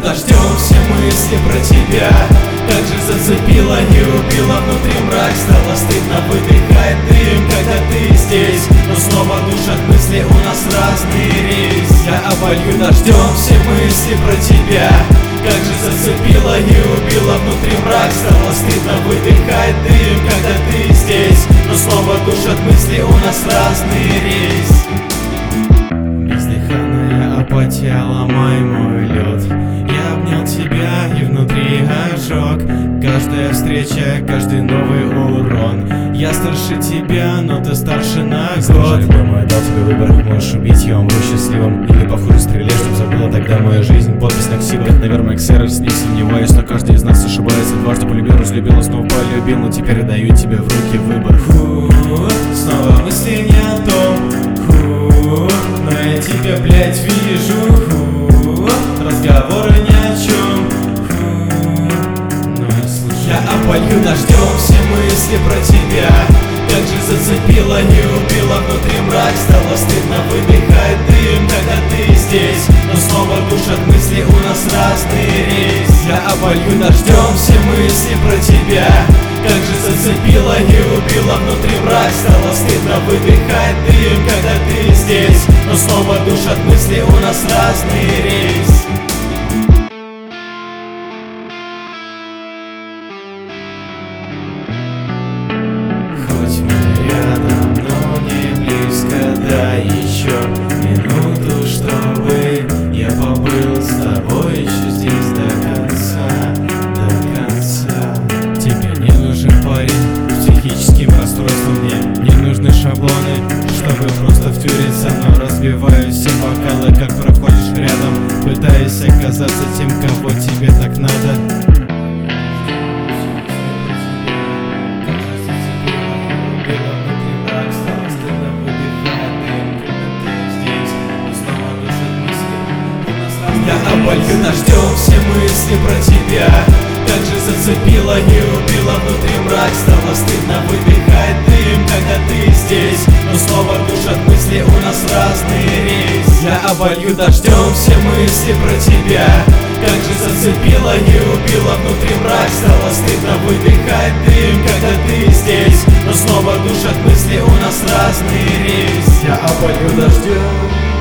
дождем все мысли про тебя. Как же зацепила и убила внутри мрак. Стало стыдно, выдыхает дым, когда ты здесь. Но снова душат мысли, у нас разный рейс. Я оболью дождем все мысли про тебя. Как же зацепила и убила внутри мрак. Стало стыдно, выдыхает дым, когда ты здесь. Но снова душат мысли, у нас разный рейс. Бездыханная апатия, ломай мой лед. Я обнял тебя и внутри ожог. Каждая встреча, каждый новый урон. Я старше тебя, но ты старше на год. Любой дал тебе выбор, можешь убить, я умру счастливым. Или похуже стрелять, чтоб забыла тогда моя жизнь. Подпись на ксивах, наверное, ксерокс. Не сомневаюсь, что каждый из нас ошибается. Дважды полюбил, разлюбил, снова полюбил. Но теперь даю тебе в руки выбор. Снова мысли не о том, но я тебя, блять, вижу. Разговоры ни о чем. Я оболью дождем все мысли про тебя. Как же зацепила и убила внутри мрак. Стало стыдно, выдыхает дым, когда ты здесь. Но снова душат мысли, у нас разный рейс. Я оболью дождем все мысли про тебя. Как же зацепила и убила внутри мрак. Стало стыдно, выдыхает дым, когда ты здесь. Но снова душат мысли, у нас разный рейс. Хоть мы рядом, но не близко, дай еще минуту, чтобы я побыл с тобой еще здесь до конца, до конца. Тебе не нужен парень с психическим расстройством. Мне не нужны шаблоны, чтобы просто втюриться. Но разбиваю все бокалы, как проходишь рядом. Пытаюсь оказаться тем, кого тебе так надо. Я оболью дождем все мысли про тебя. Как же зацепила и убила внутри мрак. Стало стыдно, выдыхает дым, когда ты здесь. Но снова душат мысли, у нас разный рейс. Я оболью дождем все мысли про тебя. Как же зацепила и убила внутри мрак. Стало стыдно, выдыхает дым, когда ты здесь. Но снова душат мысли, у нас разный рейс. Я оболью дождем.